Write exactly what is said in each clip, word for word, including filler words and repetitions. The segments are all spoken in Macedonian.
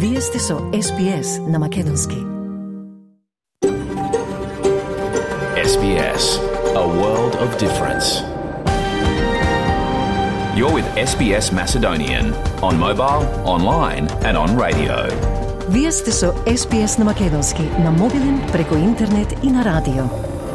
Вие сте со Ес Би Ес на Македонски. Ес Би Ес, a world of difference. You're with Ес Би Ес Macedonian on mobile, online and on radio. Вие сте со Ес Би Ес на Македонски, на мобилен, преку интернет и на радио.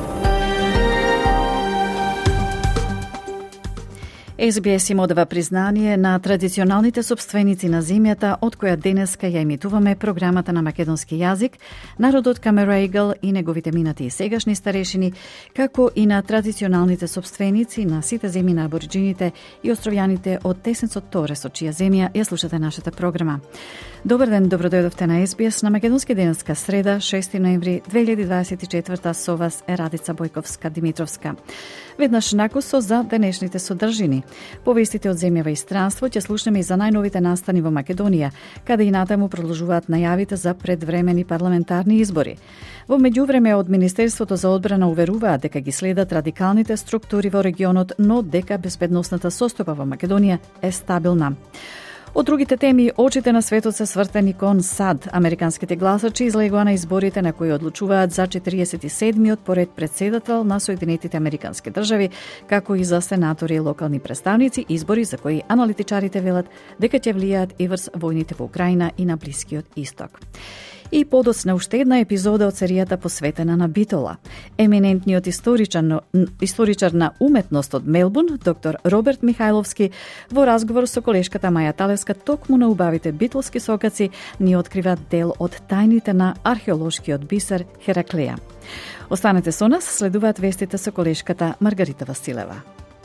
Ес Би Ес им одава признание на традиционалните собственици на земјата, од која денеска ја емитуваме програмата на македонски јазик, народот Камерејгл и неговите минати и сегашни старешини, како и на традиционалните собственици на сите земји на абориджините и островјаните од Тесенцот Торес, од чија земја ја слушате нашата програма. Добар ден, добродојдовте на Ес Би Ес на македонски денеска среда, шести ноември две илјади дваесет и четврта, со вас е Радица Бојковска-Димитровска. Веднаш накусо за денешните содржини. Повестите од земјава и странство ќе слушнеме и за најновите настани во Македонија, каде и натаму продолжуваат најавите за предвремени парламентарни избори. Во меѓувреме од Министерството за одбрана уверуваат дека ги следат радикалните структури во регионот, но дека безбедносната состојба во Македонија е стабилна. Од другите теми, очите на светот се свртени кон САД. Американските гласачи излегоа на изборите на кои одлучуваат за четириесет и седмиот поред председател на Соединетите Американски држави, како и за сенатори и локални представници, избори за кои аналитичарите велат дека ќе влијаат и врз војните во Украина и на Блискиот Исток. И подоцна уште една епизода од серијата посветена на Битола. Еминентниот историчар, историчар на уметност од Мелбурн, доктор Роберт Михајловски, во разговор со колешката Маја Талевска токму на убавите битолски сокаци, ни открива дел од тајните на археолошкиот бисер Хераклеја. Останете со нас, следуваат вестите со колешката Маргарита Василева.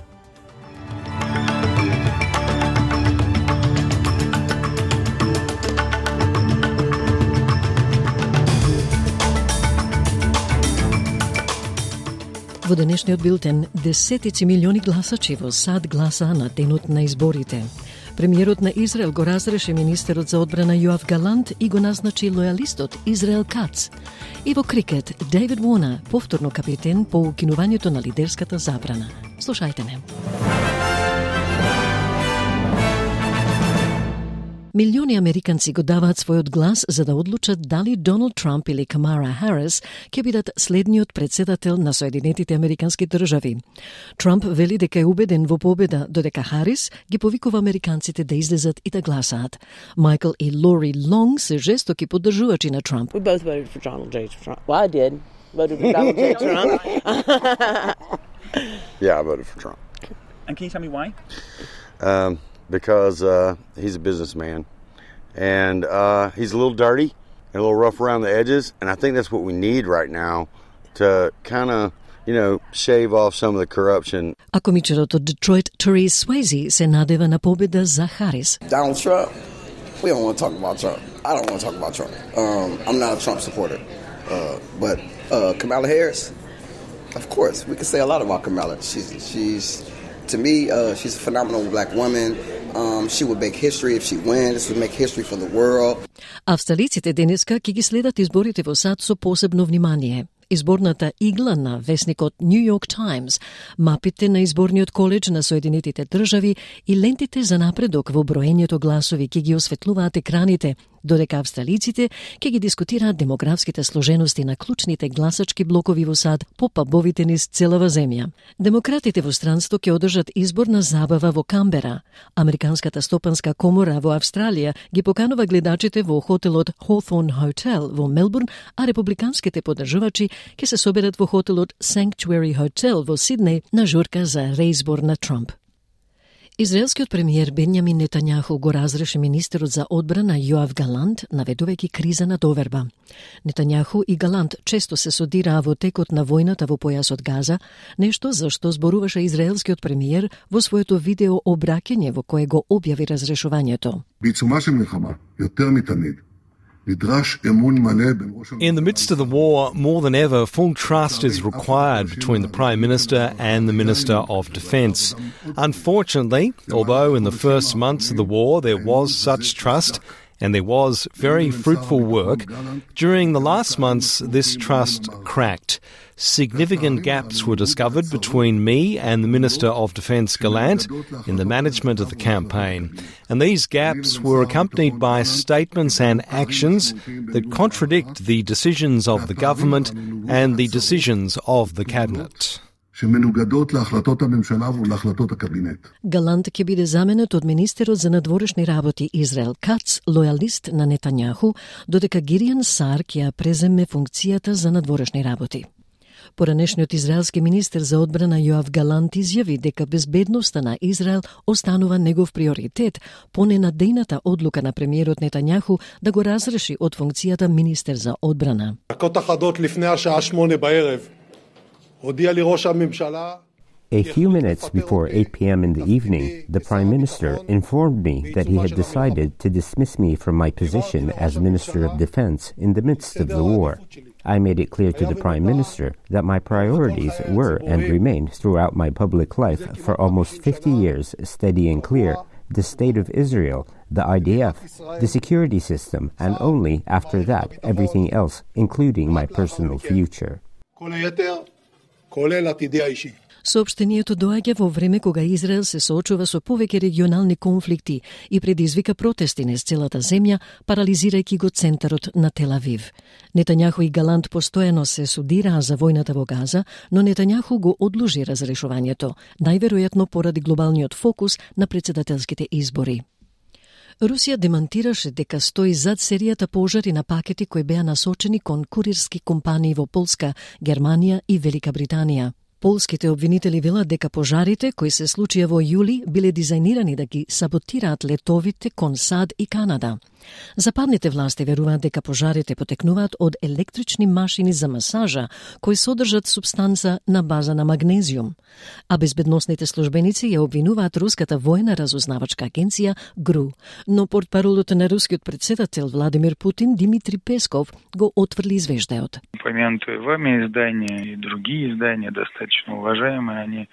Во денешниот билтен, десетици милиони гласачи во САД гласаа на денот на изборите. Премиерот на Израел го разреше министерот за одбрана Јоав Галант и го назначи лојалистот Израел Кац. И во крикет, Дейвид Уорнер, повторно капитен по укинувањето на лидерската забрана. Слушајте не. Милиони американци го даваат својот глас за да одлучат дали Доналд Трамп или Камала Харис ќе бидат следниот председател на Соединетите Американски држави. Трамп вели дека е убеден во победа, додека Харис ги повикува американците да излезат и да гласаат. Майкл и Лори Лонг се жестоки поддржувачи на Трамп. We both voted for Donald J. Trump. Well, I did. Voted for Donald J. Trump. Yeah, I voted for Trump. And can you tell me why? Um, because uh, he's a businessman, and uh, he's a little dirty and a little rough around the edges, and I think that's what we need right now to kind of, you know, shave off some of the corruption. А комичарот од Детройт Терес Свейзи се надева на победа за Харис. Donald Trump, we don't want to talk about Trump. I don't want to talk about Trump. Um, I'm not a Trump supporter, uh, but uh, Kamala Harris, of course, we can say a lot about Kamala. She's, she's to me, uh, she's a phenomenal black woman. Um, she would make history if she wins. This would make history for the world. Австралиците денеска ќе ги следат изборите во САД со посебно внимание. Изборната игла на весникот New York Times, мапите на изборниот коледж на Соединетите држави и лентите за напредок во броењето гласови ќе ги осветлуваат екраните, додека австралиците ќе ги дискутираат демографските сложености на клучните гласачки блокови во САД по пабовите низ целава земја. Демократите во странство ќе одржат изборна забава во Камбера. Американската стопанска комора во Австралија ги поканува гледачите во хотелот Hawthorne Hotel во Мелбурн, а републиканските поддржувачи ќе се соберат во хотелот Sanctuary Hotel во Сиднеј на журка за реизбор на Трамп. Израелскиот премиер Бенјамин Нетањаху го разреше министерот за одбрана Јоав Галант, наведувајќи криза на доверба. Нетањаху и Галант често се содираа во текот на војната во појасот Газа, нешто за што зборуваше израелскиот премиер во своето видео обраќање во кое го објави разрешувањето. בעיצומה של מלחמה, יותר מתמיד, In the midst of the war, more than ever, full trust is required between the Prime Minister and the Minister of Defence. Unfortunately, although in the first months of the war there was such trust, and there was very fruitful work. During the last months, this trust cracked. Significant gaps were discovered between me and the Minister of Defence Gallant in the management of the campaign, and these gaps were accompanied by statements and actions that contradict the decisions of the government and the decisions of the cabinet. Галант ќе биде заменет од министерот за надворешни работи Израел Кац, лојалист на Нетањаху, додека Гириан Сар ќе ја преземе функцијата за надворешни работи. Поранешниот израелски министер за одбрана Јоав Галант изјави дека безбедноста на Израел останува негов приоритет по ненадејната одлука на премиерот Нетањаху да го разреши од функцијата министер за одбрана. A few minutes before eight p.m. in the evening, the Prime Minister informed me that he had decided to dismiss me from my position as Minister of Defense in the midst of the war. I made it clear to the Prime Minister that my priorities were and remain throughout my public life for almost fifty years steady and clear: the State of Israel, the I D F, the security system, and only after that everything else, including my personal future. Соопштението доаѓа во време кога Израел се соочува со повеќе регионални конфликти и предизвика протести низ целата земја, парализирајќи го центарот на Тел-Авив. Нетањаху и Галант постојано се судираа за војната во Газа, но Нетањаху го одложи разрешувањето, најверојатно поради глобалниот фокус на претседателските избори. Русија демантираше дека стои зад серијата пожари на пакети кои беа насочени кон курирски компании во Полска, Германија и Велика Британија. Полските обвинители велат дека пожарите, кои се случија во јули, биле дизајнирани да ги саботираат летовите кон САД и Канада. Западните власти веруваат дека пожарите потекнуваат од електрични машини за масажа, кои содржат супстанца на база на магнезиум. А безбедносните службеници ја обвинуваат руската војна разузнавачка агенција ГРУ, но портпаролот на рускиот председател Владимир Путин Димитри Песков го отврли извештајот. Упомянутые вами издания и другие издания достаточно уважаемые, они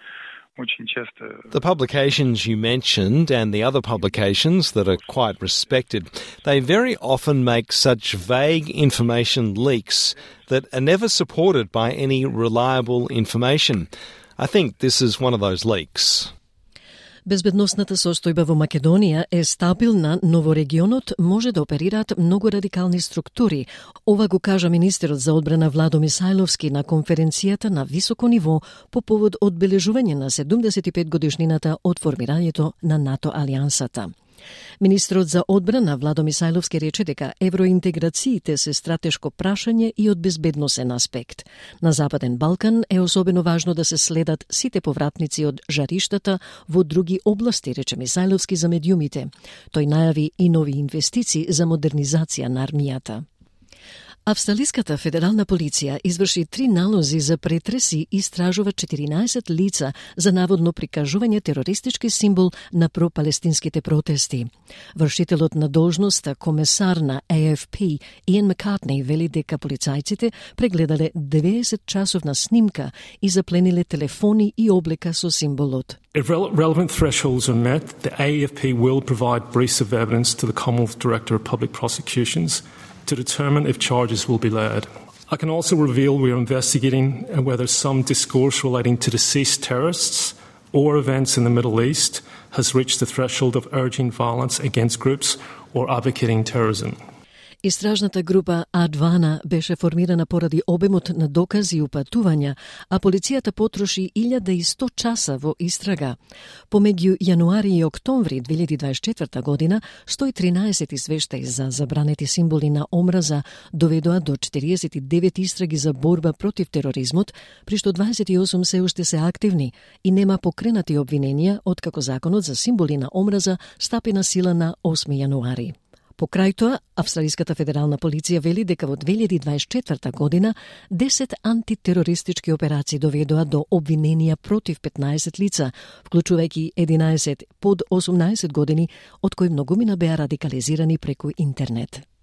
The publications you mentioned and the other publications that are quite respected, they very often make such vague information leaks that are never supported by any reliable information. I think this is one of those leaks. Безбедносната состојба во Македонија е стабилна, но во регионот може да оперираат многу радикални структури. Ова го кажа министерот за одбрана Владо Мисајловски на конференцијата на високо ниво по повод одбележување на седумдесет и пет годишнината од формирањето на НАТО алијансата. Министрот за одбрана Владо Мисајловски рече дека евроинтеграциите се стратешко прашање и од безбедносен аспект. На Западен Балкан е особено важно да се следат сите повратници од жариштата во други области, рече Мисајловски за медиумите. Тој најави и нови инвестиции за модернизација на армијата. Австралиската федерална полиција изврши три налози за претрес и истражува четиринаесет лица за наводно прикажување терористички символ на пропалестинските протести. Вршителот на должноста комесар на А Ф П Иан Маккартни вели дека полицајците прегледале деветдесет часовна снимка и заплениле телефони и облека со символот. If relevant thresholds are met, the A F P will provide briefs of evidence to the Commonwealth Director of Public Prosecutions to determine if charges will be laid. I can also reveal we are investigating whether some discourse relating to deceased terrorists or events in the Middle East has reached the threshold of urging violence against groups or advocating terrorism. Истражната група Адвана беше формирана поради обемот на докази и упатувања, а полицијата потроши илјада и сто часа во истрага. Помеѓу јануари и октомври две илјади дваесет и четврта година, сто и тринаесет извештаи за забранети символи на омраза доведоа до четириесет и девет истраги за борба против тероризмот, при што дваесет и осум се уште се активни и нема покренати обвиненија откако законот за символи на омраза стапи на сила на осми јануари. Покрај тоа, Австралиската федерална полиција вели дека во две илјади дваесет и четврта година десет антитерористички операции доведоа до обвиненија против петнаесет лица, вклучувајќи единаесет под осумнаесет години, од кои многумина беа радикализирани преку интернет.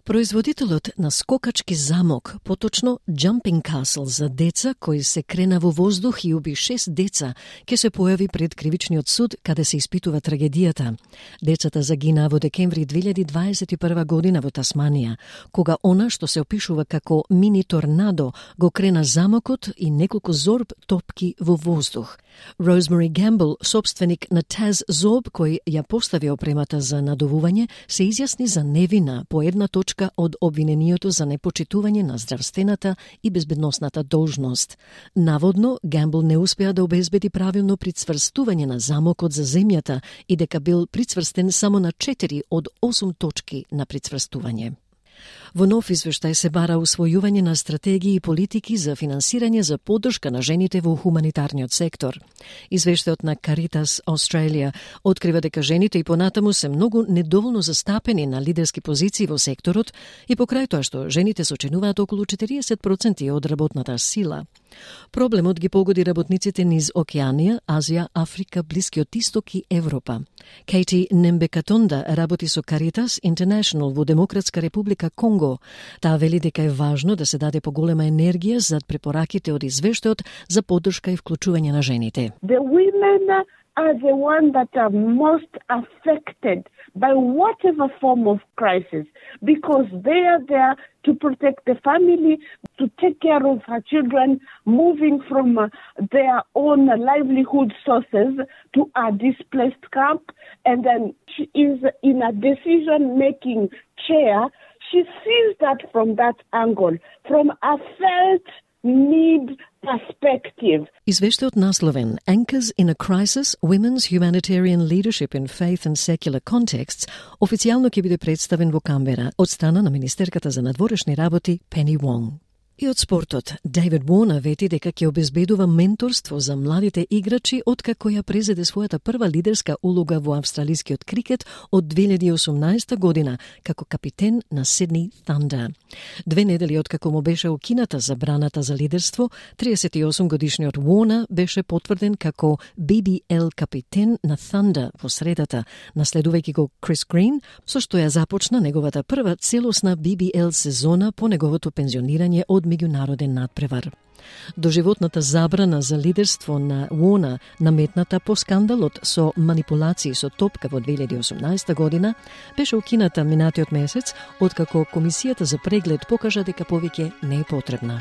Производителот на скокачки замок, поточно Jumping Castle за деца кои се крена во воздух и уби шест деца, ќе се појави пред кривичниот суд каде се испитува трагедијата. Децата загинаа во декември две илјади дваесет и прва година во Тасманија, кога она што се опишува како мини торнадо го крена замокот и неколку зорб топки во воздух. Rosemary Gamble, собственик на Taz Zorb, кој ја постави опремата за надовување, се изјасни за невина по една точка од обвинението за непочитување на здравствената и безбедносната должност. Наводно, Гамбл не успеа да обезбеди правилно прицврстување на замокот за земјата и дека бил прицврстен само на четири од осум точки на прицврстување. Во нов извештај се бара усвојување на стратегии и политики за финансирање за поддршка на жените во хуманитарниот сектор. Извештајот на Caritas Australia открива дека жените и понатаму се многу недоволно застапени на лидерски позиции во секторот и покрај тоа што жените сочинуваат околу четириесет проценти од работната сила. Проблемот ги погоди работниците низ Океанија, Азија, Африка, Блискиот Исток и Европа. Кейти Нембекатонда работи со Caritas International во Демократска република Конго. Таа вели дека е важно да се даде поголема енергија зад препораките од извештајот за поддршка и вклучување на жените. The women are the ones that are most affected by whatever form of crisis because they are there to protect the family, to take care of her children, moving from uh, their own livelihood sources to a displaced camp, and then she is in a decision-making chair. She sees that from that angle, from a felt need perspective. Извештајот насловен Anchors in a Crisis, Women's Humanitarian Leadership in Faith and Secular Contexts официјално ќе биде представен во Камбера од страна на Министерката за надворешни работи Пени Вонг. И од спортот, Дейвид Уорнер вети дека ќе обезбедува менторство за младите играчи откако ја презеде својата прва лидерска улога во австралискиот крикет од две илјади и осумнаесета година како капитен на Сидни Thunder. Две недели откако му беше укината забраната за лидерство, триесет и осум годишниот Уорнер беше потврден како Би Би Ел капитен на Thunder во средата, наследувајќи го Крис Грин, со што ја започна неговата прва целосна Би Би Ел сезона по неговото пензионирање од меѓународен надпревар. Доживотната забрана за лидерство на Уорнер, наметната по скандалот со манипулации со топка во две илјади и осумнаесета година, беше укината минатиот месец, откако Комисијата за преглед покажа дека повеќе не е потребна.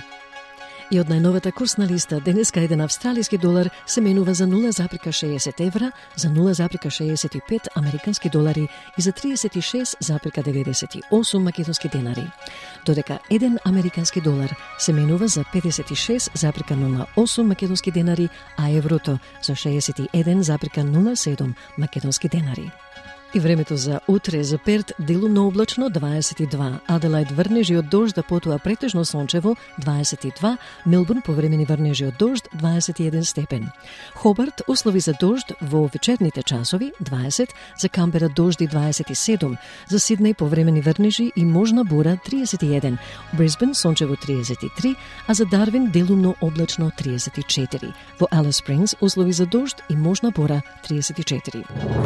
И од најновата курсна листа, денеска еден австралиски долар се менува за нула запирка шеесет евра, за нула запирка шеесет и пет американски долари и за триесет и шест запирка деветдесет и осум македонски денари. Додека еден американски долар се менува за педесет и шест запирка нула осум македонски денари, а еврото за шеесет и еден запирка нула седум македонски денари. И времето за утре за Перт делумно облачно дваесет и два, Аделајд врнежи од дожд, потоа претежно сончево дваесет и два, Мелбурн повремени врнежи од дожд дваесет и еден степен. Хобарт услови за дожд во вечерните часови дваесет, за Камбера дожди дваесет и седум, за Сиднеј повремени врнежи и можна бура триесет и еден, Брисбен сончево триесет и три, а за Дарвин делумно облачно триесет и четири. Во Алис Спрингс услови за дожд и можна бура триесет и четири.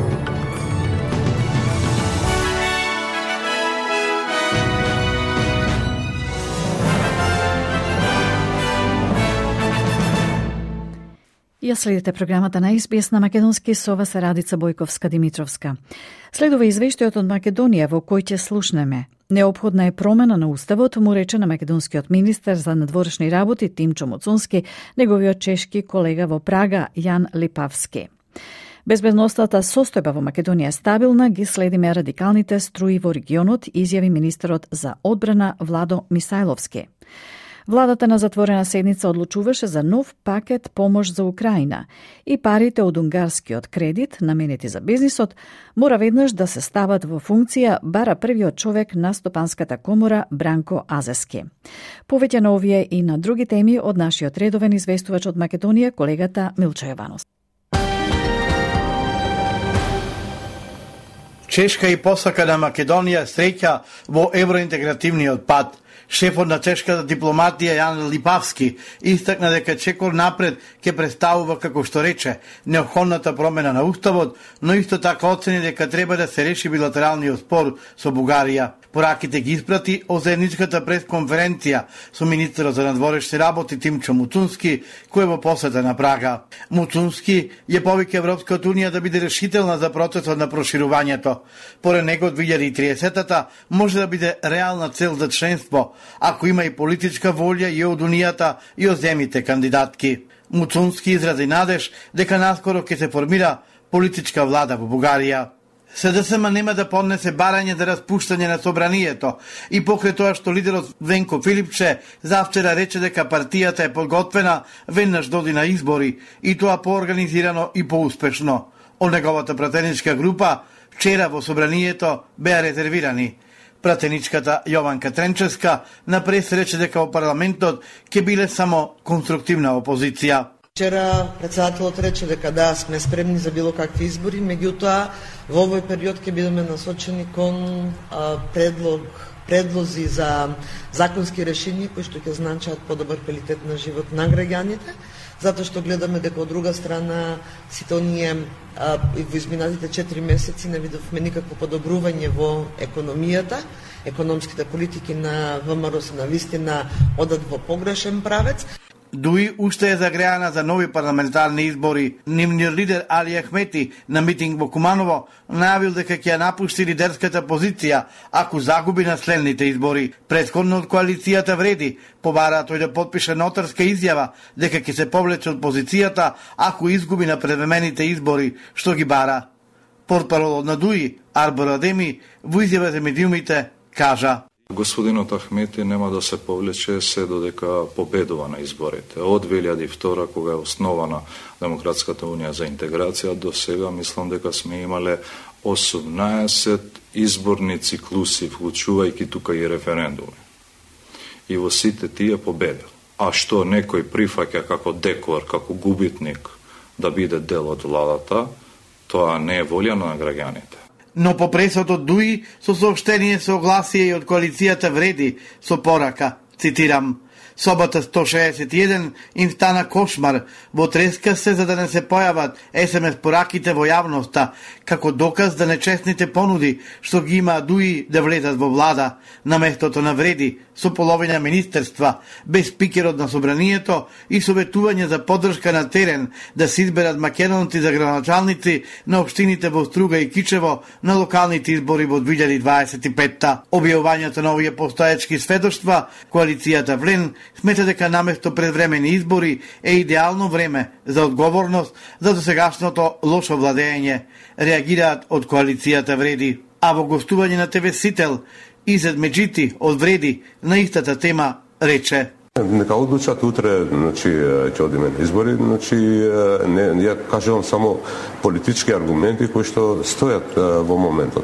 Ја следите програмата на Ес Би Ес на македонски, со вас е Радица Бојковска-Димитровска. Следува извештајот од Македонија во кој ќе слушнеме. Неопходна е промена на уставот, му рече на македонскиот министер за надворешни работи Тимчо Моцунски, неговиот чешки колега во Прага Јан Липавски. Безбедностната состојба во Македонија е стабилна, ги следиме радикалните струи во регионот, изјави министерот за одбрана Владо Мисајловски. Владата на затворена седница одлучуваше за нов пакет помош за Украина и парите од унгарскиот кредит, наменети за бизнисот, мора веднаш да се стават во функција, бара првиот човек на Стопанската комора Бранко Азески. Повеќе на овие и на други теми од нашиот редовен известувач од Македонија, колегата Милчо Јованов. Чешка и посака на Македонија среќа во евроинтегративниот пат. Шефот на чешката дипломатија Јан Липавски истакна дека чекор напред ќе представува, како што рече, неопходната промена на уставот, но исто така оцени дека треба да се реши билатералниот спор со Бугарија. Пораките ги испрати о заедничката пресконференција со министерот за надворешни работи Тимчо Муцунски, кој во посета на Прага. Муцунски ја повика Европската унија да биде решителна за процесот на проширувањето. Поред него две илјади и триесетата може да биде реална цел за членство, ако има и политичка волја и од Унијата и од земјите кандидатки. Муцунски изрази надеж дека наскоро ќе се формира политичка влада во Бугарија. СДСМ нема да поднесе барање за распуштање на собранието и покрај тоа што лидерот Венко Филипче завчера рече дека партијата е подготвена веднаш доди на избори и тоа поорганизирано и поуспешно. Од неговата пратеничка група вчера во собранието беа резервирани. Пратеничката Јованка Тренчевска напред рече дека во парламентот ќе биле само конструктивна опозиција. Вчера председателот рече дека да, сме спремни за било какви избори, меѓутоа во овој период ќе бидеме насочени кон а, предлог, предлози за законски решенија кои што ќе значат подобар квалитет на живот на граѓаните, затоа што гледаме дека од друга страна сите оние а, во изминатите четири месеци не видовме никакво подобрување во економијата, економските политики на ВМРО се навистина одат во погрешен правец. Дуи уште е загреана за нови парламентарни избори. Нивниот лидер Али Ахмети на митинг во Куманово најавил дека ќе ја напушти лидерската позиција ако загуби на следните избори. Претходно од коалицијата Вреди побара тој да потпише нотарска изјава дека ќе се повлече од позицијата ако изгуби на превремените избори што ги бара. Портпаролот на Дуи Арбор Адеми во изјава за медиумите кажа: Господинот Ахмети нема да се повлече се додека победува на изборите. Од две илјади и втора, кога е основана Демократската унија за интеграција, до сега мислам дека сме имале осумнаесет изборни циклуси, вклучувајќи тука и референдуми. И во сите тие победил. А што некој прифаќа како декор, како губитник да биде дел од владата, тоа не е волја на граѓаните. Но по пресот Дуи со сообштение се огласија и од коалицијата Вреди со порака, цитирам: Собота сто шеесет и еден им стана кошмар, во треска се за да не се појават ес ем ес пораките во јавноста, како доказ за нечестните понуди што ги има Дуи да влезат во влада, на местото на Вреди, со половина министерства, без спикерот на собранието и советување за поддршка на терен да се изберат македонци за градоначалници на општините во Струга и Кичево на локалните избори во две илјади дваесет и петта. Објавувањето на овие постоечки сведоштва, коалицијата Влен смета дека наместо предвремени избори е идеално време за одговорност за досегашното лошо владење, реагираат од коалицијата Вреди. А во гостување на те ве Сител, Изет Меджити од Вреди на истата тема рече: Нека одлучат утре, значи ќе одиме на избори, значи не ја кажувам само политички аргументи кои што стојат во моментот.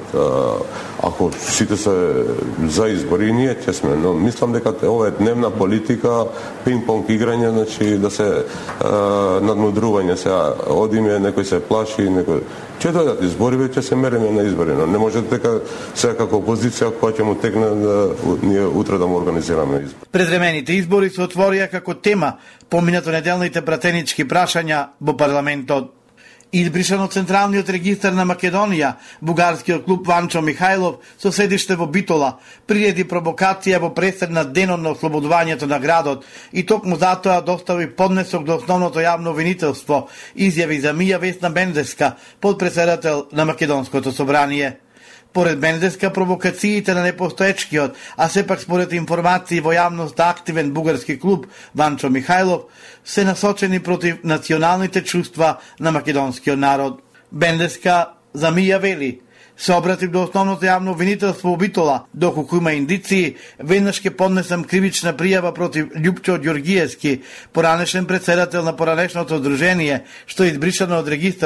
Ако сите се за избори, ние ќе сме, но мислам дека ова е дневна политика, пинг-понг играње, значи да се надмудрување, сега одиме, некој се плаши, некој ќе дојдат избори, ќе се мериме на избори, но не може дека сега како опозиција која ќе му текне да ние утре да му организираме избори. Предвремените избори се отворија како тема поминато неделните пратенички прашања во парламентот. Избрисан од Централниот регистар на Македонија, бугарскиот клуб Ванчо Михајлов со седиште во Битола приреди провокација во пресед на денот на ослободувањето на градот и токму затоа достави поднесок до основното јавно обвинителство, изјави за Мија Весна Бендеска, подпредседател на Македонското собрание. Поред Бендеска, провокациите на непостоечкиот, а сепак според информации во јавноста активен бугарски клуб Ванчо Михајлов, се насочени против националните чувства на македонскиот народ. Бендеска за Мија вели: се обратив до основното јавно обвинителство во Битола, доколку има индиции, веднаш ќе поднесам кривична пријава против Љупчо Ѓоргиевски, поранешен председател на поранешното здружение, што е избришано од регистарот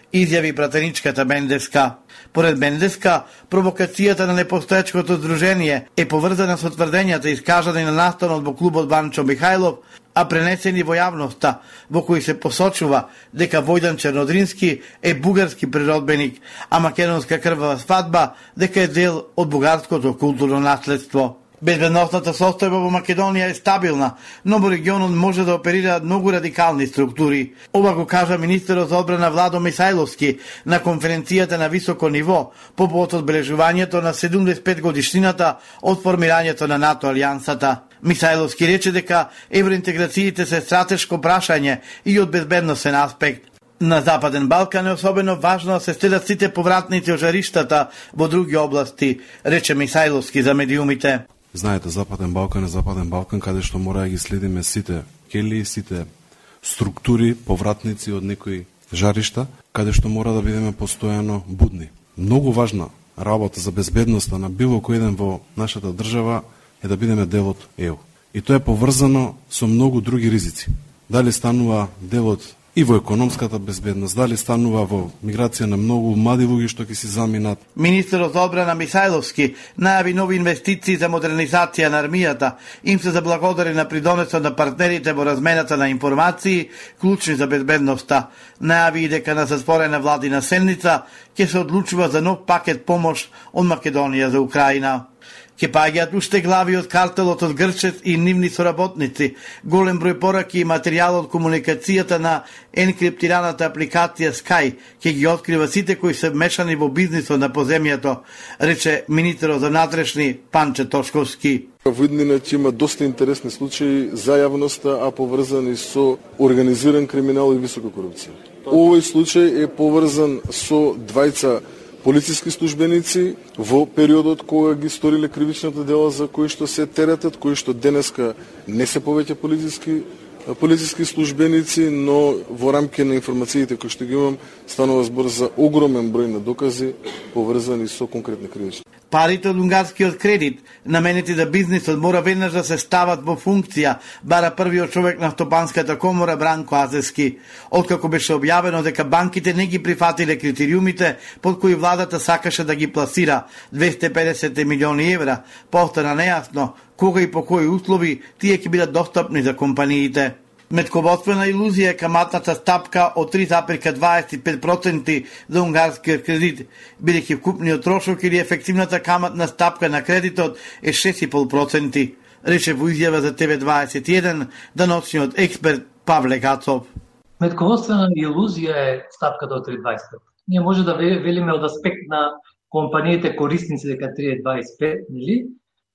изјави пратеничката Бендевска. Поред Бендевска, провокацијата на непостоечкото здружение е поврзана со тврдењата искажани на настанот во клубот Банчо Михајлов, а пренесени во јавноста, во кои се посочува дека Војдан Чернодрински е бугарски природбеник, а македонска крвава свадба дека е дел од бугарското културно наследство. Безбедносната состојба во Македонија е стабилна, но во регионот може да оперираат многу радикални структури. Ова го кажа министерот за одбрана Владо Мисајловски на конференцијата на високо ниво по повод одбележувањето на седумдесет и пет годишнината од формирањето на НАТО алијансата. Мисајловски рече дека евроинтеграциите се стратешко прашање и од безбедносен аспект. На Западен Балкан е особено важно да се следат сите повратници од жариштата во други области, рече Мисајловски за медиумите. Знаете, Западен Балкан е Западен Балкан, каде што мора да ги следиме сите кели, сите структури, повратници од некои жаришта, каде што мора да бидеме постојано будни. Многу важна работа за безбедноста на било кој еден во нашата држава е да бидеме дел од Е У. И тоа е поврзано со многу други ризици. Дали станува делот и во економската безбедност, дали станува во миграција на многу млади луѓе што ќе си заминат. Министерот за одбрана Мисајловски најави нови инвестиции за модернизација на армијата. Им се заблагодари на придонесот на партнерите во размената на информации, клучни за безбедноста. Најави и дека на затворена владина седница ќе се одлучува за нов пакет помош од Македонија за Украина. Ке паѓаат уште глави од картелот од Грчев и нивни соработници, голем број пораки и материјал од комуникацијата на енкриптираната апликација Sky, ке ги открива сите кои се вмешани во бизнисот на поземјето, рече министерот за внатрешни Панче Тошковски. Во иднина ќе има доста интересни случаи за јавноста, а поврзани со организиран криминал и висока корупција. Овој случај е поврзан со двајца полициски службеници во периодот кога ги сториле кривичната дела за кои што се теретат, кои што денеска не се повеќе полициски полициски службеници, но во рамки на информациите кои што ги имам станува збор за огромен број на докази поврзани со конкретни кривични. Парите од унгарскиот кредит, наменети за бизнисот, мора веднаш да се стават во функција, бара првиот човек на Стопанската комора Бранко Азески. Откако беше објавено дека банките не ги прифатиле критериумите под кои владата сакаше да ги пласира двесте и педесет милиони евра, постана нејасно кога и по кои услови тие ќе бидат достапни за компаниите. Метководствена илузија е каматната стапка од три запирка дваесет и пет проценти за унгарскиот кредит, бидејќи вкупниот трошок или ефективната каматна стапка на кредитот е шест и пет проценти, рече во изјава за Те Ве дваесет и еден даночниот експерт Павле Гацов. Метководствена илузија е стапката од три дваесет и пет. Ние може да велиме од аспект на компаниите корисници дека три дваесет и пет, нели?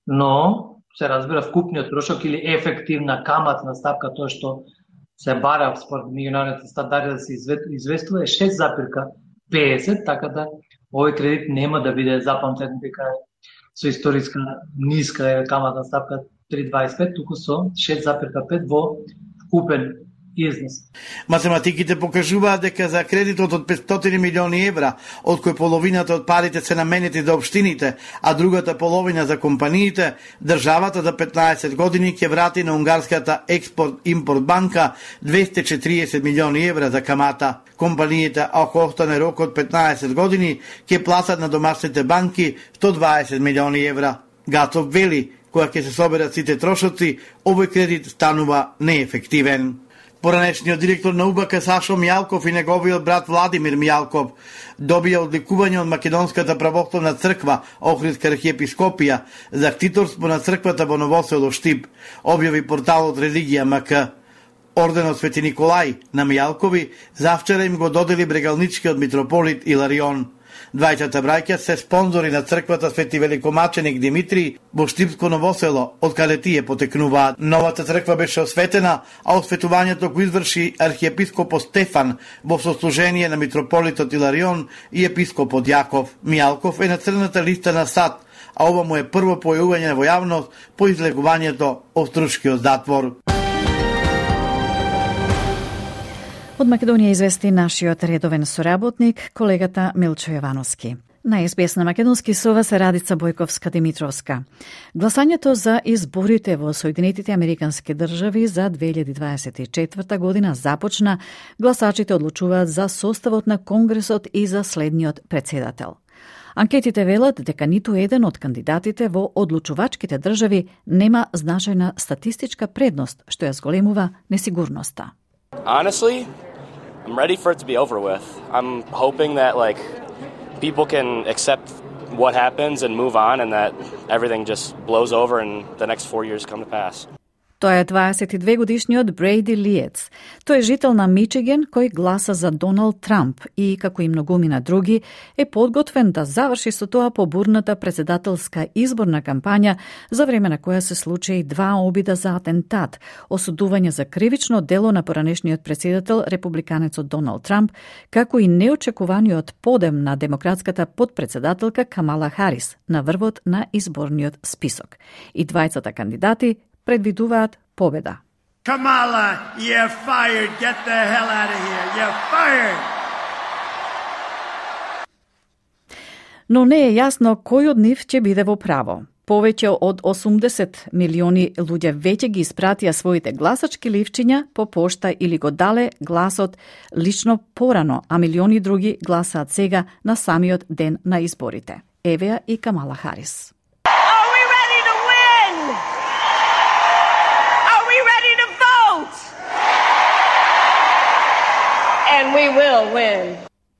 Но се разбира вкупниот трошок или ефективна каматна стапка, тоа што се бара според меѓународните стандарди да се известува е шест запирка педесет, така да овој кредит нема да биде запамтен дека со историска ниска каматна стапка три дваесет и пет, туку со шест запирка пет во вкупен износ. Математиките покажуваат дека за кредитот од петстотини милиони евра, од кој половината од парите се наменети за општините, а другата половина за компаниите, државата за петнаесет години ќе врати на унгарската експорт-импорт банка двесте и четириесет милиони евра за камата. Компаниите, ако остане рок од петнаесет години, ќе платат на домашните банки сто дваесет милиони евра. Гацов вели, кога ќе се соберат сите трошоци, овој кредит станува неефективен. Поранешниот директор на У Б К Сашо Мијалков и неговиот брат Владимир Мијалков добија одликување од Македонската православна црква Охридска архиепископија за актиторство на црквата во Новосело Штип, објави порталот Религија М К. Орденот Свети Николај на Мијалкови завчера им го додели брегалничкиот митрополит Иларион. Двајцата браќа се спонзори на црквата Свети Великомаченик Димитри во Штипско Новосело, од каде тие потекнуваат. Новата црква беше осветена, а осветувањето го изврши архиепископот Стефан во сослужение на митрополитот Иларион и епископот Јаков. Мијалков е на црната листа на САД, а ова му е прво појавување во јавност по излегувањето од Струшкиот затвор. Од Македонија извести нашиот редовен соработник, колегата Милчо Јовановски. На Ес Би Ес на македонски со вас е Радица Бојковска-Димитровска. Гласањето за изборите во Соединетите Американски држави за две илјади дваесет и четврта година започна. Гласачите одлучуваат за составот на Конгресот и за следниот председател. Анкетите велат дека ниту еден од кандидатите во одлучувачките држави нема значајна статистичка предност, што ја зголемува несигурноста. Honestly, I'm ready for it to be over with. I'm hoping that like people can accept what happens and move on and that everything just blows over and the next four years come to pass. Тоа е дваесет и две годишниот Брейди Лиец. Тој е жител на Мичиген кој гласа за Доналд Трамп и, како и многумина други, е подготвен да заврши со тоа побурната председателска изборна кампања за време на која се случи два обида за атентат, осудување за кривично дело на поранешниот председател републиканецот Доналд Трамп, како и неочекуваниот подем на демократската подпредседателка Камала Харис на врвот на изборниот список. И двајцата кандидати предвидуваат победа. Kamala, you're fired. Get the hell out of here. You're fired. Но не е јасно кој од нив ќе биде во право. Повеќе од осумдесет милиони луѓе веќе ги испратија своите гласачки ливчиња по пошта или го дале гласот лично порано, а милиони други гласаат сега на самиот ден на изборите. Евеа и Камала Харис. And we will win.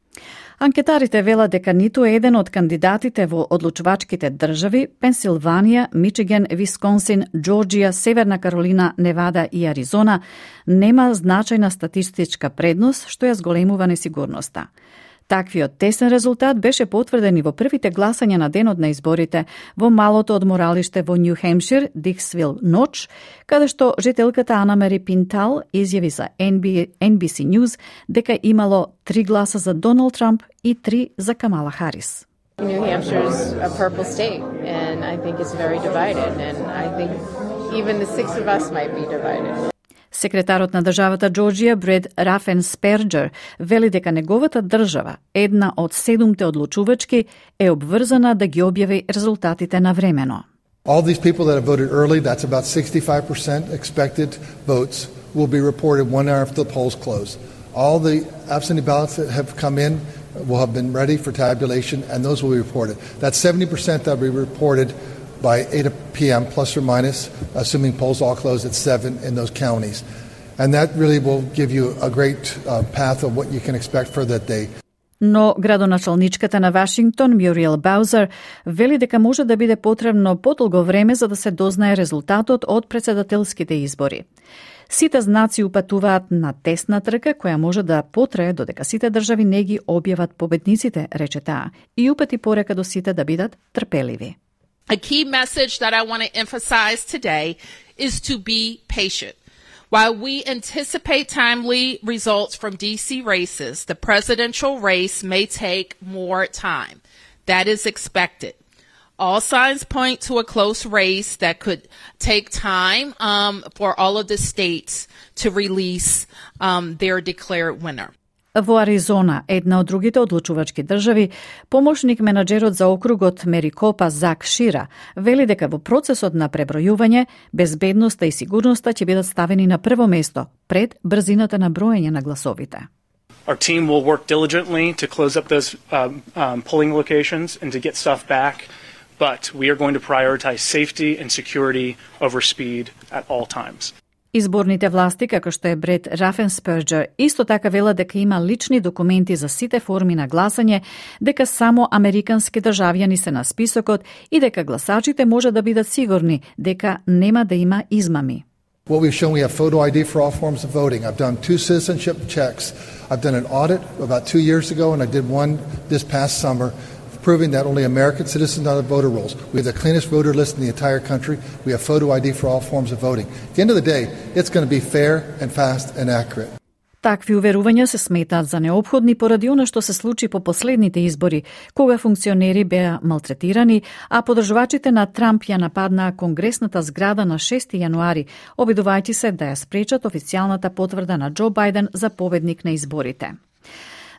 Анкетарите велат дека ниту еден од кандидатите во одлучувачките држави, Пенсилванија, Мичиген, Висконсин, Џорџија, Северна Каролина, Невада и Аризона, нема значајна статистичка предност што ја зголемува несигурноста. Таквиот тесен резултат беше потврден и во првите гласања на денот на изборите во малото одморалиште во Нью Хемпшир, Диксвил Ноч, каде што жителката Ана Мери Пинтал изјави за Ен Би Си News дека имало три гласа за Доналд Трамп и три за Камала Харис. New Hampshire's a purple state and I think it's very divided and I think even the six of us might be divided. Секретарот на државата Џорџија Бред Рафенсперџер вели дека неговата држава, една од седумте одлучувачки, е обврзана да ги објави резултатите навремено. All these people that have voted early, that's about sixty-five percent expected votes, will be reported one hour after the polls close. All the absentee ballots that have come in will have been ready for tabulation and those will be reported. That's seventy percent that will be reported by eight p m plus or minus, assuming polls all close at seven in those counties. And that really will give you a great uh, path of what you can expect for that day. Но градоначалничката на Вашингтон, Мюриел Баузер, вели дека може да биде потребно подолго време за да се дознае резултатот од председателските избори. Сите знаци упатуваат на тесна трка која може да потрае додека сите држави не ги објават победниците, рече таа, и упати порека до сите да бидат трпеливи. A key message that I want to emphasize today is to be patient. While we anticipate timely results from D C races, the presidential race may take more time. That is expected. All signs point to a close race that could take time um, for all of the states to release um, their declared winner. Во Аризона, една од другите одлучувачки држави, помошник менаџерот за округот Мерикопа Зак Шира вели дека во процесот на пребројување безбедноста и сигурноста ќе бидат ставени на прво место пред брзината на броење на гласовите. Our team will work diligently to close up those um, um, polling locations and to get stuff back, but we are going to prioritize safety and security over speed at all times. Изборните власти, како што е Бред Рафенсперџер, исто така велат дека има лични документи за сите форми на гласање, дека само американски државјани се на списокот и дека гласачите може да бидат сигурни дека нема да има измами. What we've shown, we have photo I D for all forms of voting. I've done two citizenship checks. I've done an audit about two years ago, and I did one this past summer, proving that only American citizens are the voter rolls. We have the cleanest voter list in the entire country. We have photo I D for all forms of voting. At the end of the day, it's going to be fair and fast and accurate. Такви уверувања се сметаат за неопходни поради она што се случи по последните избори, кога функционери беа малтретирани, а подржувачите на Трамп ја нападнаа конгресната зграда на шести јануари, обидувајќи се да ја спречат официјалната потврда на Џо Бајден за победник на изборите.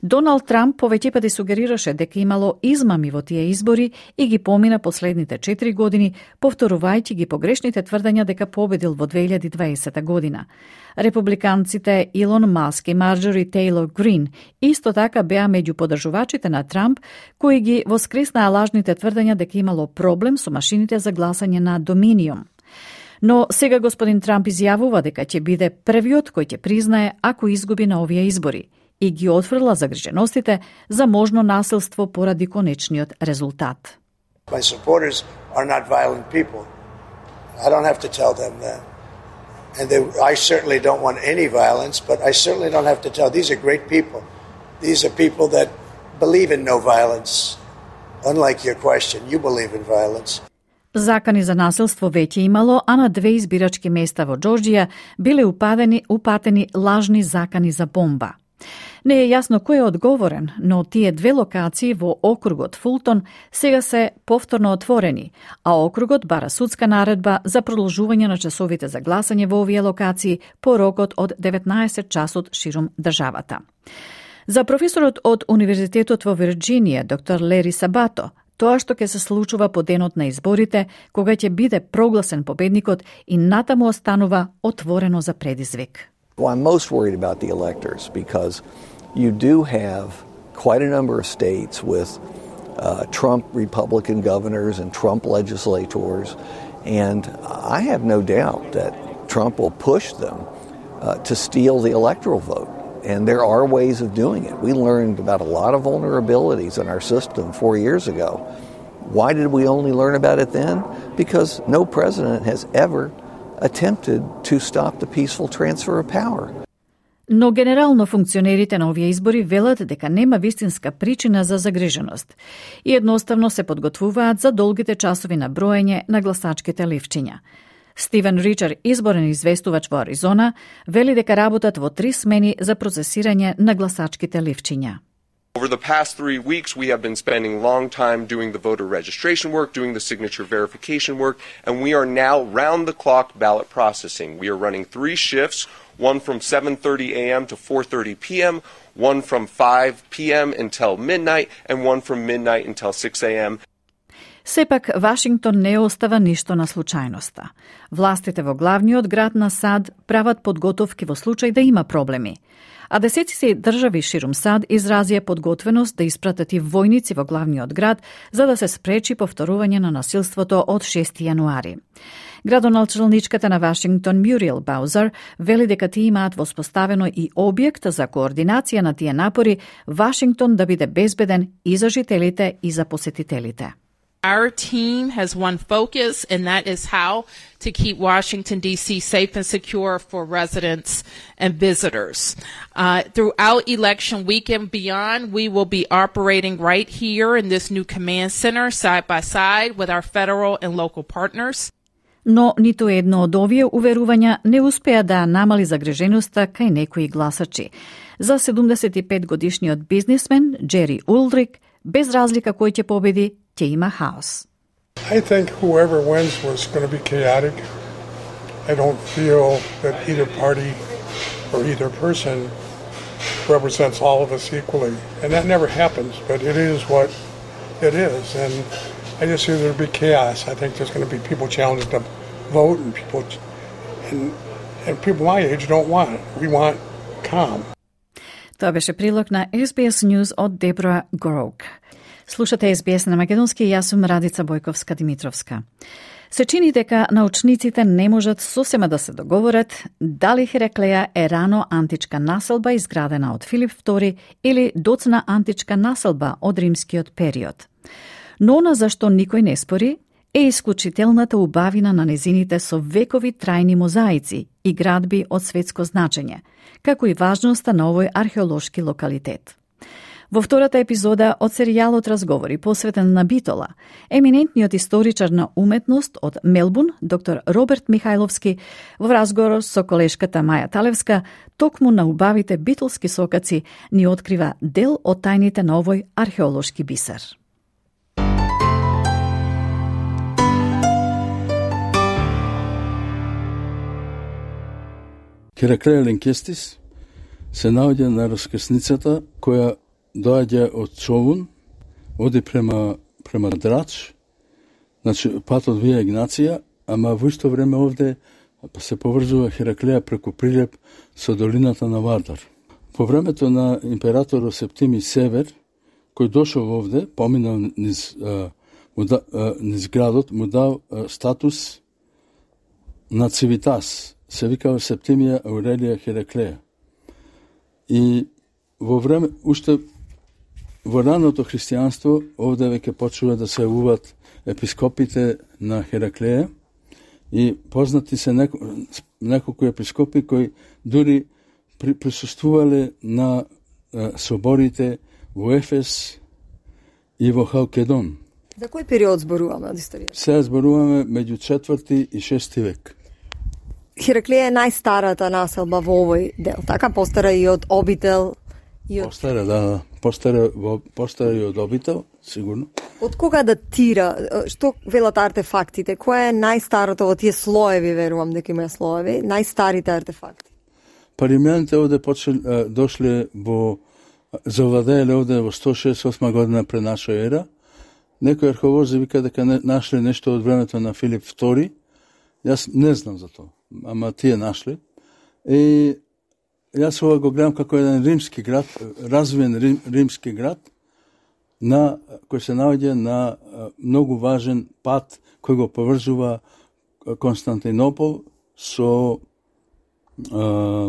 Доналд Трамп повеќе пати сугерираше дека имало измами во тие избори и ги помина последните четири години, повторувајќи ги погрешните тврдења дека победил во две илјади и дваесета година. Републиканците Илон Маск и Марджори Тейлор Грин исто така беа меѓу подржувачите на Трамп, кои ги воскреснаа лажните тврдења дека имало проблем со машините за гласање на Доминиум. Но сега господин Трамп изјавува дека ќе биде првиот кој ќе признае ако изгуби на овие избори и ги отфрла загриженостите за можно насилство поради конечниот резултат. My supporters are not violent people. I don't have to tell them that. And they, I certainly don't want any violence, but I certainly don't have to tell. These are great people. These are people that believe in no violence. Unlike your question, you believe in violence. Закани за насилство веќе имало, а на две избирачки места во Џорџија биле упадени, упатени лажни закани за бомба. Не е јасно кој е одговорен, но тие две локации во округот Фултон сега се повторно отворени, а округот бара судска наредба за продолжување на часовите за гласање во овие локации по рокот од деветнаесет часот ширум државата. За професорот од Универзитетот во Вирџинија, доктор Лери Сабато, тоа што ќе се случува по денот на изборите, кога ќе биде прогласен победникот и натаму останува отворено за предизвик. Well, I'm most worried about the electors because you do have quite a number of states with uh, Trump Republican governors and Trump legislators, and I have no doubt that Trump will push them uh, to steal the electoral vote. And there are ways of doing it. We learned about a lot of vulnerabilities in our system four years ago. Why did we only learn about it then? Because no president has ever attempted to stop the peaceful transfer of power. Но генерално функционерите на овие избори велат дека нема вистинска причина за загриженост и едноставно се подготвуваат за долгите часови на броење на гласачките ливчиња. Стивен Ричар, изборен известувач во Аризона, вели дека работат во три смени за процесирање на гласачките ливчиња. Over the past three weeks, we have been spending long time doing the voter registration work, doing the signature verification work, and we are now round-the-clock ballot processing. We are running three shifts, one from seven thirty a.m. to four thirty p.m., one from five p.m. until midnight, and one from midnight until six a.m. Сепак, Вашингтон не остава ништо на случајноста. Властите во главниот град на САД прават подготовки во случај да има проблеми. А десетици држави ширум САД изразија подготвеност да испратат и војници во главниот град за да се спречи повторување на насилството од шести јануари. Градоначелничката на Вашингтон Мюриел Баузер вели дека тие имаат воспоставено и објект за координација на тие напори Вашингтон да биде безбеден и за жителите и за посетителите. Our team has one focus, and that is how to keep Washington, D C safe and secure for residents and visitors. Uh, throughout election week and beyond, we will be operating right here in this new command center, side by side with our federal and local partners. Но ниту едно од овие уверувања не успеа да намали загриженоста кај некои гласачи. За седумдесет и пет годишниот бизнисмен Джери Улдрик, без разлика кој ќе победи, ќе има хаос. I think whoever wins was going to be chaotic. I don't feel that either party or either person represents all of us equally. And that never happens, but it is what it is. And I just see there'll be chaos. I think there's going to be people challenging to vote, and people and, and people my age don't want it. We want calm. Тоа беше прилог на Ес Би Ес News од Дебора Гроук. Слушате Ес Би Ес на македонски, јас сум Радица Бојковска-Димитровска. Се чини дека научниците не можат сосема да се договорат дали Хераклеја е рано античка населба изградена од Филип втори или доцна античка населба од римскиот период. Но она зашто никој не спори е исклучителната убавина на незините со векови трајни мозаици и градби од светско значење, како и важноста на овој археолошки локалитет. Во втората епизода од серијалот Разговори посветен на Битола, еминентниот историчар на уметност од Мелбурн, доктор Роберт Михајловски, во разговор со колешката Маја Талевска, токму на убавите битолски сокаци, ни открива дел од тајните на овој археолошки бисер. Хераклеја Ленкестис се наоѓа на раскрсницата која доаѓа од Човун, оди према, према Драч, значи патот вија Игнација, ама во исто време овде се поврзува Хераклеја преку Прилеп со долината на Вардар. По времето на императорот Септимий Север, кој дошол овде, поминал низ, а, му да, а, низ градот, му дал а, статус на цивитас, се викава Септимија Аурелија Хераклеја. И во време, уште во раното христијанство, овде веќе почува да се јавуваат епископите на Хераклеја и познати се неко, неколку епископи кои дури при, присуствувале на а, соборите во Ефес и во Халкедон. За кој период зборуваме од историјата? Сега зборуваме меѓу четврти и шести век. Хераклеја е најстарата населба во овој дел, така постара и од обител и од... Постара, да, постара, постара и од обител, сигурно. Од кога датира, што велат артефактите, која е најстарото во тие слоеви, верувам дека има слоеви, најстарите артефакти? Па римјаните овде почели, дошле во, завладееле овде во сто шеесет и осма година пред наша ера. Некои археолози вика дека не, нашле нешто од времето на Филип втори. Јас не знам за тоа, ама тие нашле. И јас ова го гледам како еден римски град, развиен рим, римски град, на, кој се наоѓа на многу важен пат кој го поврзува Константинопол со а,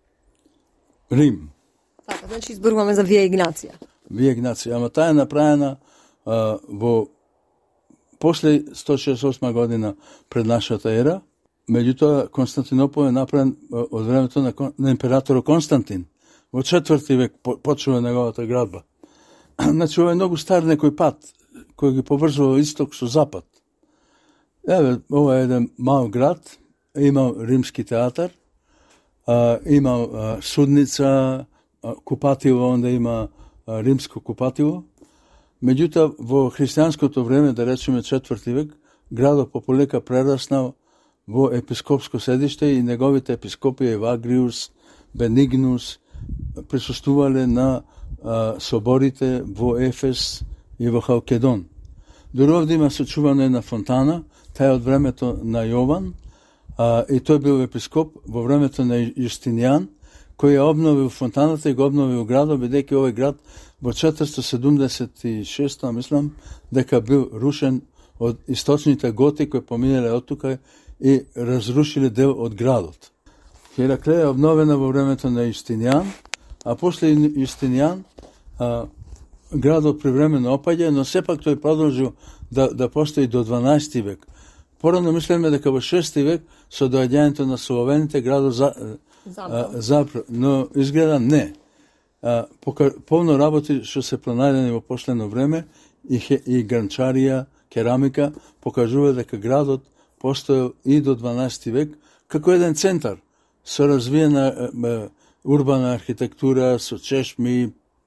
Рим. Така, значи зборуваме за Вија Игнација. Вија Игнација, ама таа е направена а, во после сто шеесет и осма година пред нашата ера. Меѓутоа Константинопол е направен од времето на, на императорот Константин. Во четврти век почува неговата градба. Значи, ова е многу стар некој пат, кој ги поврзува исток со запад. Еве, ова е еден мал град, имал римски театар, а, имал а, судница, а, купатило, онда има а, римско купатило. Меѓутоа, во христијанското време, да речеме четврти век, градот пополека прераснал во епископско седиште и неговите епископи Евагриус, Бенигнус присуствувале на а, соборите во Ефес и во Халкедон. Дури овде има сочувана една фонтана, таа е од времето на Јован, а, и тој бил епископ во времето на Јустинијан, кој ја обновил фонтаната и го обновил градот, бидејќи овој град во четиристо седумдесет и шеста, мислам, дека бил рушен од источните готи кои поминале од тука и разрушиле дел од градот. Хераклеја е обновена во времето на Јустинијан, а после Јустинијан а, градот привремено опаѓа, но сепак тој продолжил да, да постои до дванаести век. Порано мислиме дека во шести век со доаѓањето на словените градот за, а, запр, но изгледа не. А, пока, полно работи што се пронајдени во последно време и, и гранчарија, керамика покажува дека градот постоел и до дванаести век како еден центар со развиена е, урбана архитектура, со чешми,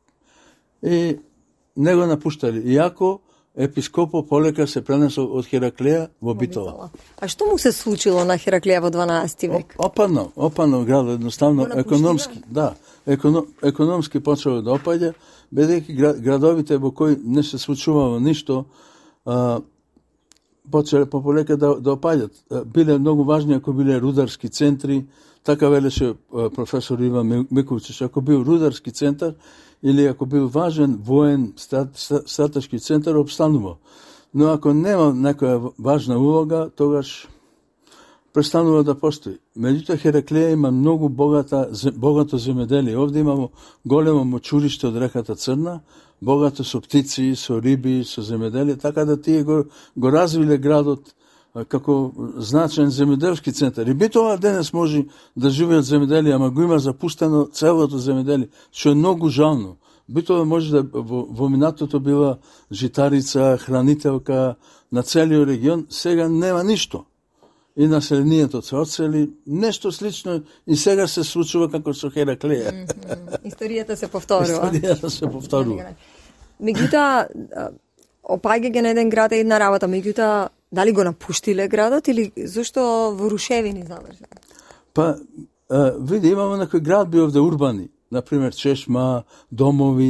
и не го напуштали. Иако епископот полека се пренесол од Хераклеја во Битола. А што му се случило на Хераклеја во дванаести век? Опаднал, опаднал градот, едноставно економски, да, економ, економски почел да опаѓа, бидејќи градовите во кои не се случувало ништо, а, почеле пополека да, да опаѓат. Биле многу важни ако биле рударски центри, така велеше професор Иван Миковчич, ако бил рударски центар или ако бил важен воен стратешки центар, обстанува. Но ако нема некоја важна улога, тогаш престанува да постои. Меѓутоа Хераклеја има многу богата, богато земеделие. Овде имамо големо мочуриште од реката Црна, богато со птици, со риби, со земеделие, така да тие го, го развиле градот како значен земеделски центар. И Битола денес може да живее од земеделие, ама го има запуштено целото земеделие, што е многу жално. Битола може да во, во минатото била житарица, хранителка на целиот регион, сега нема ништо. И населението се одсели, нешто слично и сега се случува како со Хераклеја. Mm -hmm. Историјата се повторува. Историјата се повторува. Меѓутоа, опаѓање на еден град е една работа, меѓутоа, дали го напуштиле градот или зошто во рушевини завршен? Па, а, види, имамо некој град би овде урбани, например Чешма, домови,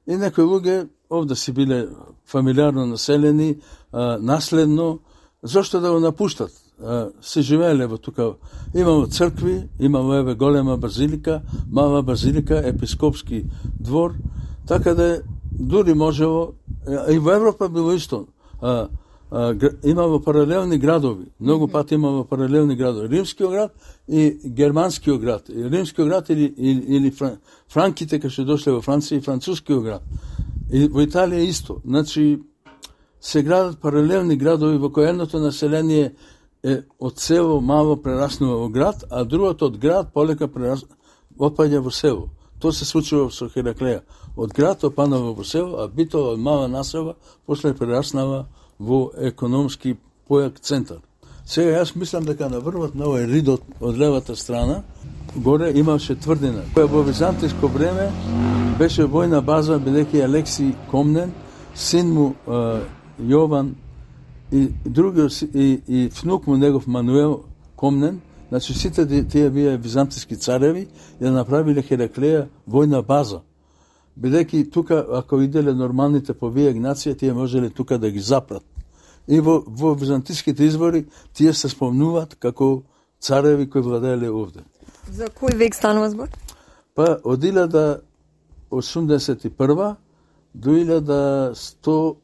И некои луѓе овде си биле фамилиарно населени, а, наследно, зошто да го напуштат? А, се живееле во тука. Имамо цркви, имамо еве голема базилика, мала базилика, епископски двор, така да дури можело, и во Европа било исто. А, а, имамо паралелни градови, многу пати имамо паралелни градови. Римскиот град и германскиот град. И римскиот град или, или, или фран, франките кај што дошле во Франција и францускиот град. И во Италија исто. Значи, се градат паралелни градови во кој едното население е од село мало прераснува во град, а другото од град полека прерас... опаѓа во село. Тоа се случува со Хераклеја. Од град опанува во село, а битола од мала населба после прераснава во економски појак центар. Сега јас мислам дека наврват на овој ридот од левата страна, горе имаше тврдина, која во византиско време беше војна база, бидејќи Алексий Комнен, син му е, Јован и другиот и, и внук му негов Мануел Комнен, значи сите тие бија византиски цареви, ја направиле Хераклеја војна база. Бидејќи тука, ако иделе нормалните по Вија Игнација, тие можеле тука да ги запрат. И во, во византиските извори тие се спомнуваат како цареви кои владееле овде. За кој век станува збор? Па од илјада осумдесет и прва до илјада сто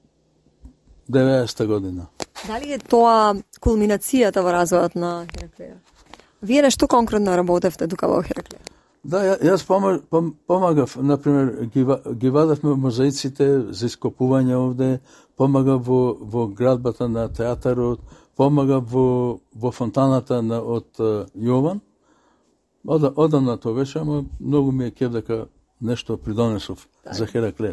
и деветдесета година. Дали е тоа кулминацијата во развојот на Хераклеја? Вие нешто конкретно работевте тука во Хераклеја? Да, ја, јас помаг, пом, помагав, например, ги, ги вадавме мозаиците за ископување овде, помагав во, во градбата на театарот, помагав во, во фонтаната на, од uh, Јован. Ода, одамна тоа беше, ама многу ми е кеф дека нешто придонесов да. За Хераклеја.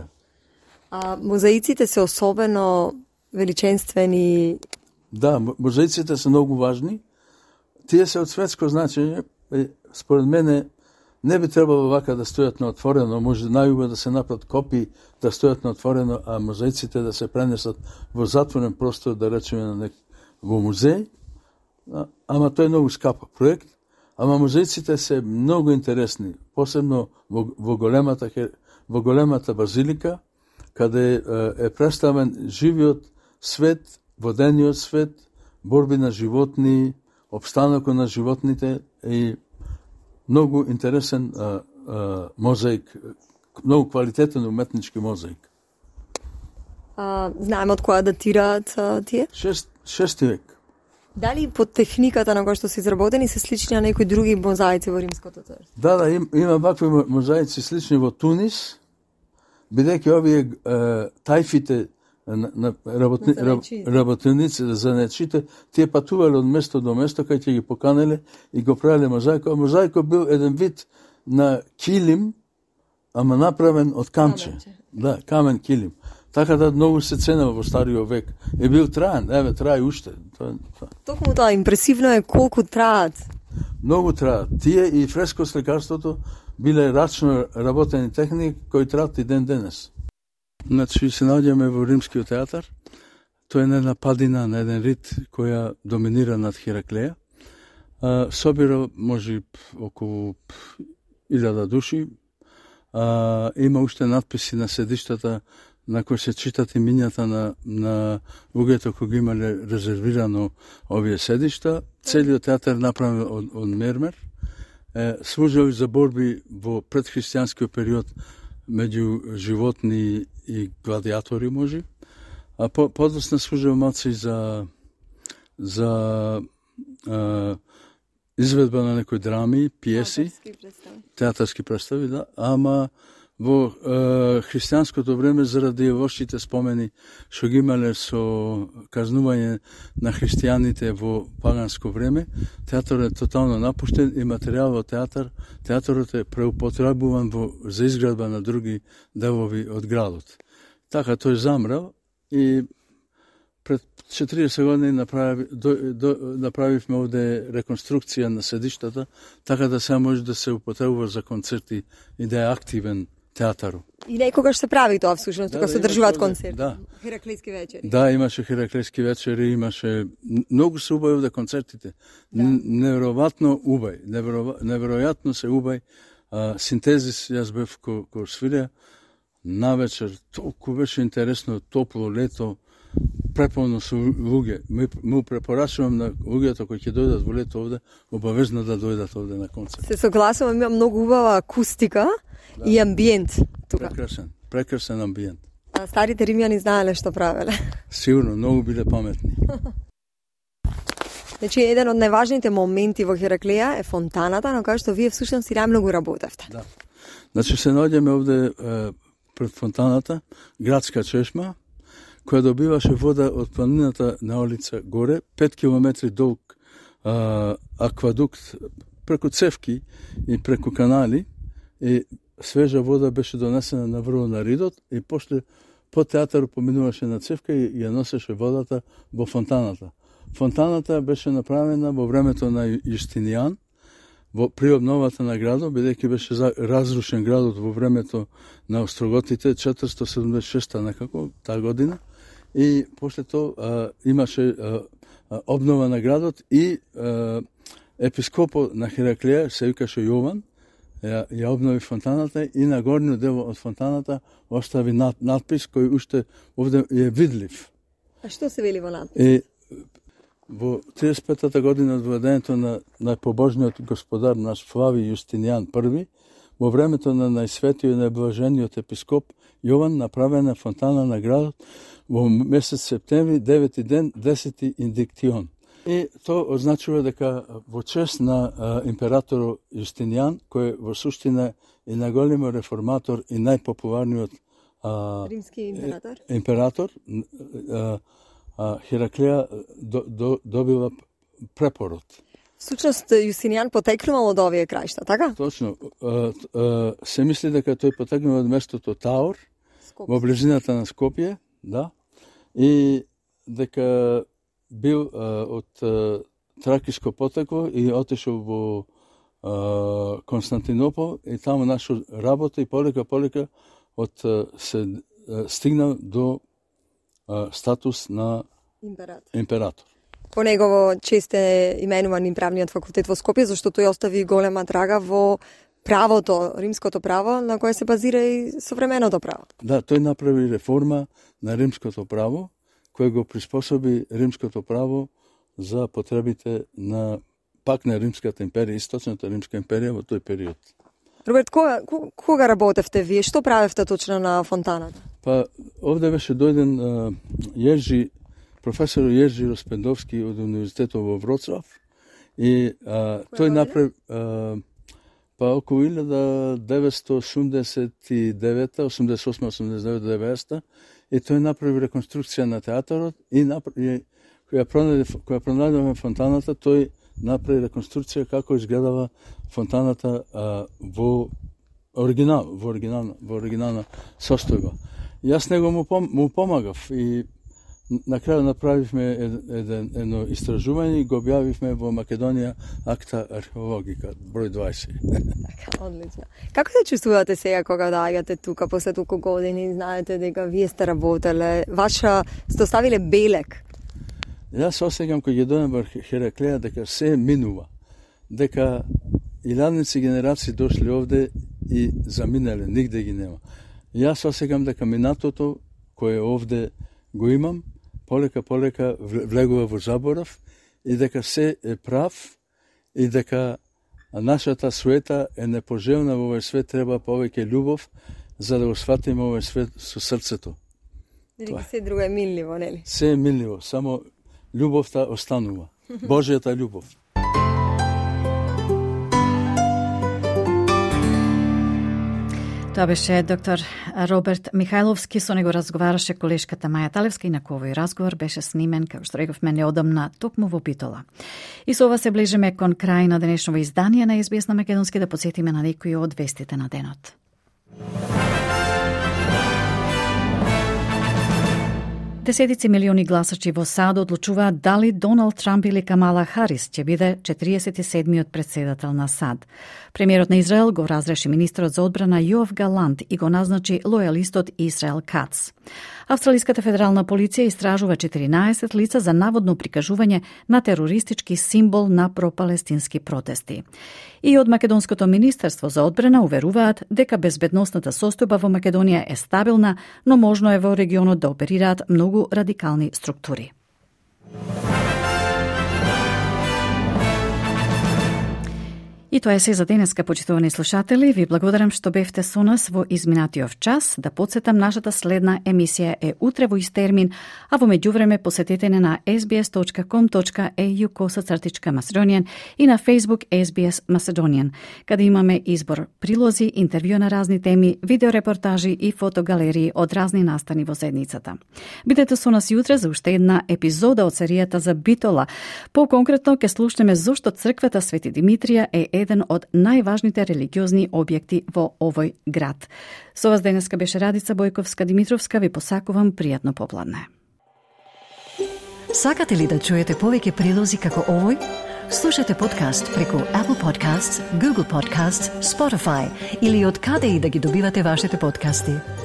А мозаиците се особено величенствени? Да, мозаиците се многу важни. Тие се од светско значење. Според мене, не би требало вака да стојат на отворено, може најубаво да се направат копии да стојат на отворено, а мозаиците да се пренесат во затворен простор, да речеме на нек... во музеј. Ама тој е многу скап проект. Ама музеиците се многу интересни, посебно во, во големата во големата базилика, каде е, е представен живиот свет, водениот свет, борби на животни, обстанокот на животните и многу интересен а, а, мозаик, многу квалитетен уметнички мозаик. А, знаеме од која датираат тие? Шест, шести век. Дали по техниката на која што се изработени се слични на некои други мозаици во Римското царство? Да, да, им, има вакви мозаици слични во Тунис, бидејќи овие е, тајфите на, на работни, работеници, занечите, тие патувале од место до место, кај ќе ги поканеле и го правеле мозаико. Мозаико бил еден вид на килим, ама направен од камче. Каменче. Да, камен килим. Така да многу се ценува во стариот век. И бил траен, еве, трае уште. Тоа, тоа. Токму тоа, импресивно е колку траат. Многу траат. Тие и фреско слекарството биле рачно работени техники кои траат и ден денес. Значи, се наоѓаме во Римскиот театар. Тоа е една падина на еден рид која доминира над Хераклеја. Собира може околу илјада души. А, има уште надписи на седиштата на кои се читат имињата на, на луѓето кои ги имале резервирано овие седишта. Целиот театар направен од, од мермер. Е, служил за борби во предхристијанскиот период меѓу животни и гладиатори, може. А по, подоцна служил малци за за а, изведба на некои драми, пиеси, театарски представи, театарски представи, да, ама во е, христијанското време, заради лошите спомени што ги имале со казнување на христијаните во паганско време, театарот е тотално напуштен и материјал во театар, театарот е преупотребуван во, за изградба на други делови од градот. Така тој замрал и пред четиридесет години направи, до, до, направивме овде реконструкција на седиштата, така да сега може да се употребува за концерти и да е активен театарот. И некогаш се прави тоа всушност, да, кога да, се одржуваат концерти. Да. Хераклејски вечери. Да, имаше хераклејски вечери, имаше многу се убави овде концертите. Да. Неверојатно убај, неверо, неверојатно се убај. А, синтезис, јас бев ко, ко свиря, навечер, толку беше интересно, топло лето, преполно со луѓе. Ми, му препорачувам на луѓето кои ќе дојдат во лето овде, обавезно да дојдат овде на концерт. Се согласувам, има многу убава акустика да. И амбиент тука. Прекрасен, прекрасен амбиент. А старите римјани знаеле што правеле. Сигурно, многу биле паметни. Значи, еден од најважните моменти во Хераклеја е фонтаната, на која што вие всушност и најмногу работевте. Да. Значи, се наоѓаме овде е, пред фонтаната, градска чешма, која добиваше вода од планината на улица горе, пет километри долг а, аквадукт преку цевки и преку канали, и свежа вода беше донесена на врво на Ридот, и после по театару поминуваше на цевка и ја носеше водата во фонтаната. Фонтаната беше направена во времето на Јустинијан, во при обновата на градот, бидејќи беше разрушен градот во времето на Остроготите, четиристотини седумдесет и шеста некако, таа година, и после тоа а, имаше а, а, обнова на градот и а, епископот на Хераклеја, се викаше Јован, ја, ја обнови фонтаната и на горниот дел од фонтаната остави над, надпис кој уште овде е видлив. А што се вели во надпис? И, во триесет и петата година од владењето на најпобожниот господар наш Флавиј Јустинијан први, во времето на најсветиот и најблажениот епископ Јован направена фонтана на градот во месец септември, девети ден, десети индиктион. И тоа означува дека во чест на а, императорот Јустинијан, кој во суштина е најголемиот реформатор и најпопуларниот а, римски император, император а, а, Хераклеја до, до, добила препород. Всушност, Јустинијан потекнувал од овие краишта, така? Точно. А, а, се мисли дека тој потекнува од местото Таор, Скопје, во близината на Скопје, да, и дека бил а, од а, тракиско потекло и отишол во а, Константинопол и таму нашол работа и полека-полека од а, се а, стигнал до а, статус на император. император. По негово чест е именуван и правниот факултет во Скопје, зашто тој остави голема трага во правото, римското право, на кое се базира и современото право. Да, тој направи реформа на римското право, кој го приспособи римското право за потребите на пак на Римската империја, источната Римска империја во тој период. Роберт, кога, кога работевте вие? Што правевте точно на фонтаната? Па, овде беше дојден а, Јержи, професор Јержи Роспендовски од Универзитетот во Вроцлав и а, тој направи а, па околу илјада деветстотини осумдесет и девета, осумдесет и осма, осумдесет и девета, деветдесета и тој направи реконструкција на театарот и направи, која пронајдовме фонтаната, тој направи реконструкција како изгледава фонтаната а, во оригинал, во оригинална, во оригинална состојба. Јас него му, пом, му помагав и на крај направивме еден, едно истражување и го објавивме во Македонија акта археологика, број дваесет. Така, одлично. Како се чувствувате сега кога доаѓате тука после толку години, знаете дека вие сте работеле, ваша сте оставиле белек? Јас осеќам кога ќе дојдам во Хераклеја дека се минува, дека илјадници генерации дошли овде и заминале, нигде ги нема. Јас осеќам дека минатото кое овде го имам, полека-полека влегува во заборав и дека се е прав и дека нашата суета е непожелна во овој свет, треба повеќе љубов за да го сватиме овој свет со срцето. Дали се друго е милливо, нели? Се е милливо, само љубовта останува. Божјата љубов. Тоа беше доктор Роберт Михајловски, со него разговараше колешката Маја Талевска, инаку овој разговор беше снимен, како што рековме, неодамна токму во Битола. И со ова се ближиме кон крај на денешново издание на Ес Би Ес на Македонски, да потсетиме на некои од вестите на денот. Десетици милиони гласачи во САД одлучуваат дали Доналд Трамп или Камала Харис ќе биде четириесет и седмиот председател на САД. Премиерот на Израел го разреши министрот за одбрана Јоав Галант и го назначи лојалистот Исраел Кац. Австралиската федерална полиција истражува четиринаесет лица за наводно прикажување на терористички символ на пропалестински протести. И од Македонското министерство за одбрана уверуваат дека безбедносната состојба во Македонија е стабилна, но можно е во регионот да оперираат многу радикални структури. И тоа е се за денеска, почитувани слушатели. Ви благодарам што бевте со нас во изминатиот час. Да подсетам, нашата следна емисија е утре во ист термин, а во меѓувреме посетете не на ес би ес точка ком точка е ю косацртичка Macedonian и на Facebook ес би ес Macedonian, каде имаме избор прилози, интервју на разни теми, видеорепортажи и фотогалерии од разни настани во седницата. Бидете со нас и утре за уште една епизода од серијата за Битола. По-конкретно ќе слушнеме зошто црквата Свети Димитрија е еден од најважните религиозни објекти во овој град. Со вас денеска беше Радица Бојковска-Димитровска. Ви посакувам пријатно попладне. Сакате ли да чуете повеќе прилози како овој? Слушате подкаст преку Apple Podcasts, Google Podcasts, Spotify или од каде и да ги добивате вашите подкасти.